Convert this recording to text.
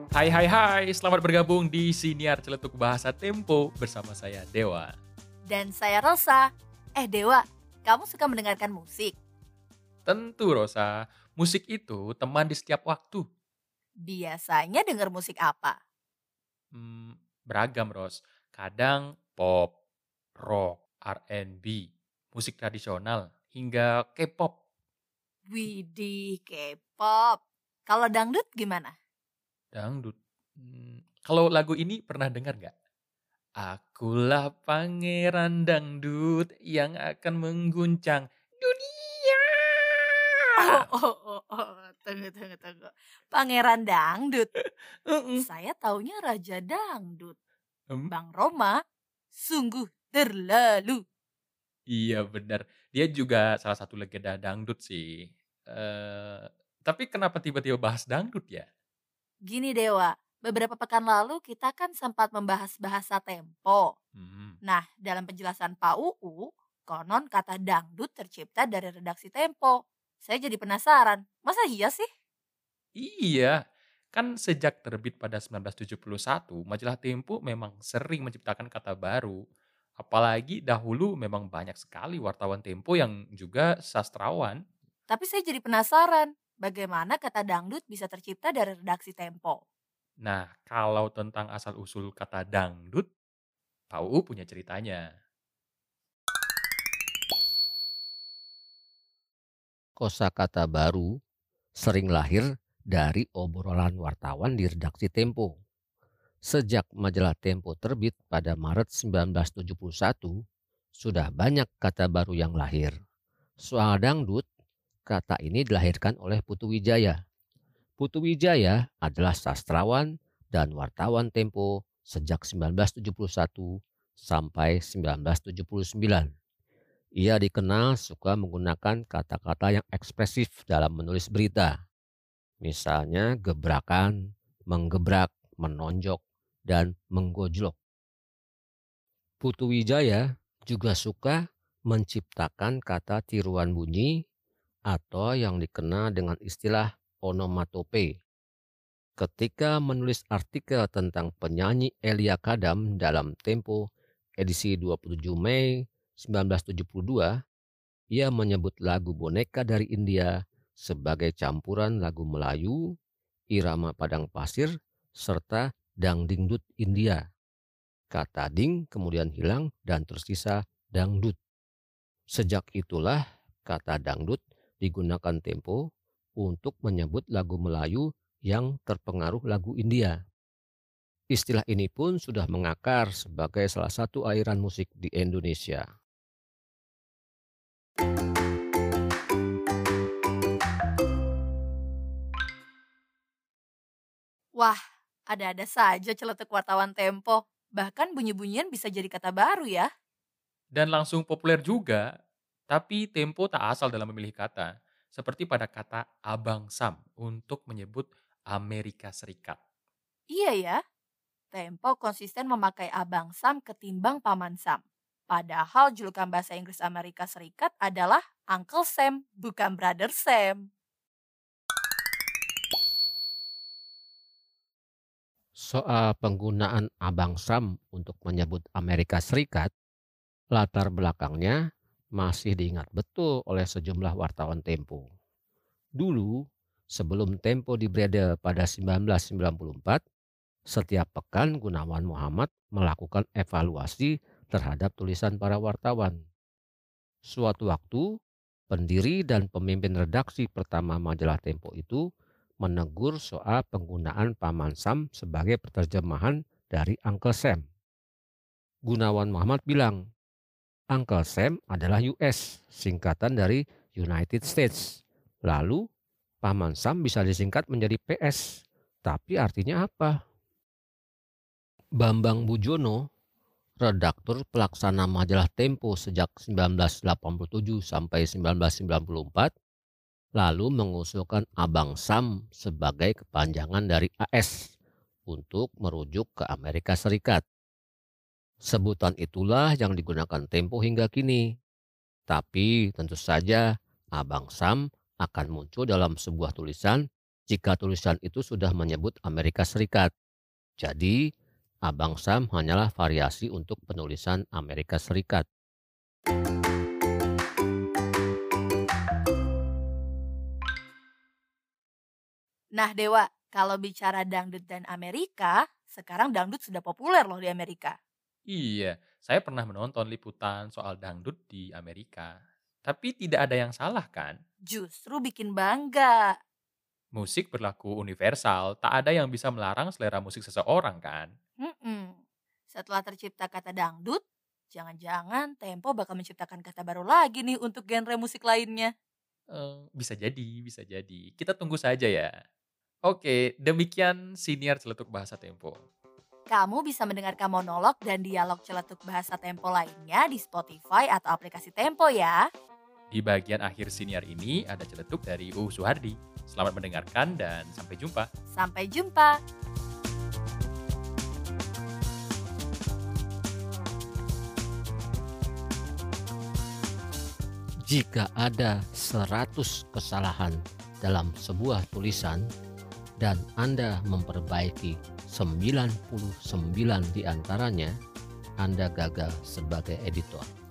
Hai hai hai, selamat bergabung di Siniar Celetuk Bahasa Tempo bersama saya Dewa. Dan saya Rosa. Dewa, kamu suka mendengarkan musik? Tentu Rosa, musik itu teman di setiap waktu. Biasanya dengar musik apa? Hmm, Beragam Ros, kadang pop, rock, R&B, musik tradisional, hingga K-pop, Widih, K-pop. Kalau dangdut gimana? dangdut. Kalau lagu ini pernah dengar nggak? Akulah pangeran dangdut yang akan mengguncang dunia. Tunggu. Pangeran dangdut. Heeh. Saya taunya Raja Dangdut. Mmm, Bang Roma, sungguh terlalu. iya benar. Dia juga salah satu legenda dangdut sih. Eee, tapi kenapa tiba-tiba bahas dangdut ya? Gini Dewa, beberapa pekan lalu kita kan sempat membahas bahasa tempo. Mhm. Nah, dalam penjelasan Pak UU, konon kata dangdut tercipta dari redaksi Tempo. Saya jadi penasaran, masa iya sih? Iya, kan sejak terbit pada 1971, majalah Tempo memang sering menciptakan kata baru. Apalagi dahulu memang banyak sekali wartawan Tempo yang juga sastrawan. Tapi saya jadi penasaran, bagaimana kata dangdut bisa tercipta dari redaksi Tempo? Nah, kalau tentang asal-usul kata dangdut, Pak UU punya ceritanya. Kosakata baru sering lahir dari obrolan wartawan di redaksi Tempo. Sejak majalah Tempo terbit pada Maret 1971, sudah banyak kata baru yang lahir. Soal dangdut, kata ini dilahirkan oleh Putu Wijaya. Putu Wijaya adalah sastrawan dan wartawan Tempo sejak 1971 sampai 1979. Ia dikenal suka menggunakan kata-kata yang ekspresif dalam menulis berita. Misalnya gebrakan, menggebrak, menonjok, dan menggojlok. Putu Wijaya juga suka menciptakan kata tiruan bunyi atau yang dikenal dengan istilah onomatope. Ketika menulis artikel tentang penyanyi Elia Kadam dalam Tempo edisi 27 Mei 1972, ia menyebut lagu boneka dari India sebagai campuran lagu Melayu, irama padang pasir, serta dangdingdut India. Kata ding kemudian hilang dan tersisa dangdut. Sejak itulah kata dangdut digunakan Tempo untuk menyebut lagu Melayu yang terpengaruh lagu India. Istilah ini pun sudah mengakar sebagai salah satu aliran musik di Indonesia. Wah, ada-ada saja celetuk wartawan Tempo. Bahkan bunyi-bunyian bisa jadi kata baru ya. Dan langsung populer juga. Tapi Tempo tak asal dalam memilih kata. Seperti pada kata Abang Sam untuk menyebut Amerika Serikat. Iya ya, Tempo konsisten memakai Abang Sam ketimbang Paman Sam. Padahal julukan bahasa Inggris Amerika Serikat adalah Uncle Sam, bukan Brother Sam. Soal penggunaan Abang Sam untuk menyebut Amerika Serikat, latar belakangnya masih diingat betul oleh sejumlah wartawan Tempo. Dulu, sebelum Tempo dibredel pada 1994, setiap pekan Gunawan Muhammad melakukan evaluasi terhadap tulisan para wartawan. Suatu waktu, pendiri dan pemimpin redaksi pertama majalah Tempo itu menegur soal penggunaan Paman Sam sebagai penerjemahan dari Uncle Sam. Gunawan Muhammad bilang, Uncle Sam adalah US, singkatan dari United States. Lalu, Paman Sam bisa disingkat menjadi PS. Tapi artinya apa? Bambang Bujono, redaktur pelaksana majalah Tempo sejak 1987 sampai 1994, lalu mengusulkan Abang Sam sebagai kepanjangan dari AS untuk merujuk ke Amerika Serikat. Sebutan itulah yang digunakan Tempo hingga kini. Tapi tentu saja Abang Sam akan muncul dalam sebuah tulisan jika tulisan itu sudah menyebut Amerika Serikat. Jadi, Abang Sam hanyalah variasi untuk penulisan Amerika Serikat. Nah, Dewa, kalau bicara dangdut dan Amerika, sekarang dangdut sudah populer loh di Amerika. Iya, saya pernah menonton liputan soal dangdut di Amerika. Tapi tidak ada yang salah kan? Justru bikin bangga. Musik berlaku universal, tak ada yang bisa melarang selera musik seseorang kan? Mm-mm. Setelah tercipta kata dangdut, jangan-jangan Tempo bakal menciptakan kata baru lagi nih untuk genre musik lainnya. Bisa jadi, bisa jadi. Kita tunggu saja ya. Oke, demikian siniar celetuk bahasa Tempo. Kamu bisa mendengarkan monolog dan dialog celetuk bahasa Tempo lainnya di Spotify atau aplikasi Tempo ya. Di bagian akhir siniar ini ada celetuk dari Suhardi. Selamat mendengarkan dan sampai jumpa. Sampai jumpa. Jika ada 100 kesalahan dalam sebuah tulisan dan Anda memperbaiki 99 di antaranya, Anda gagal sebagai editor.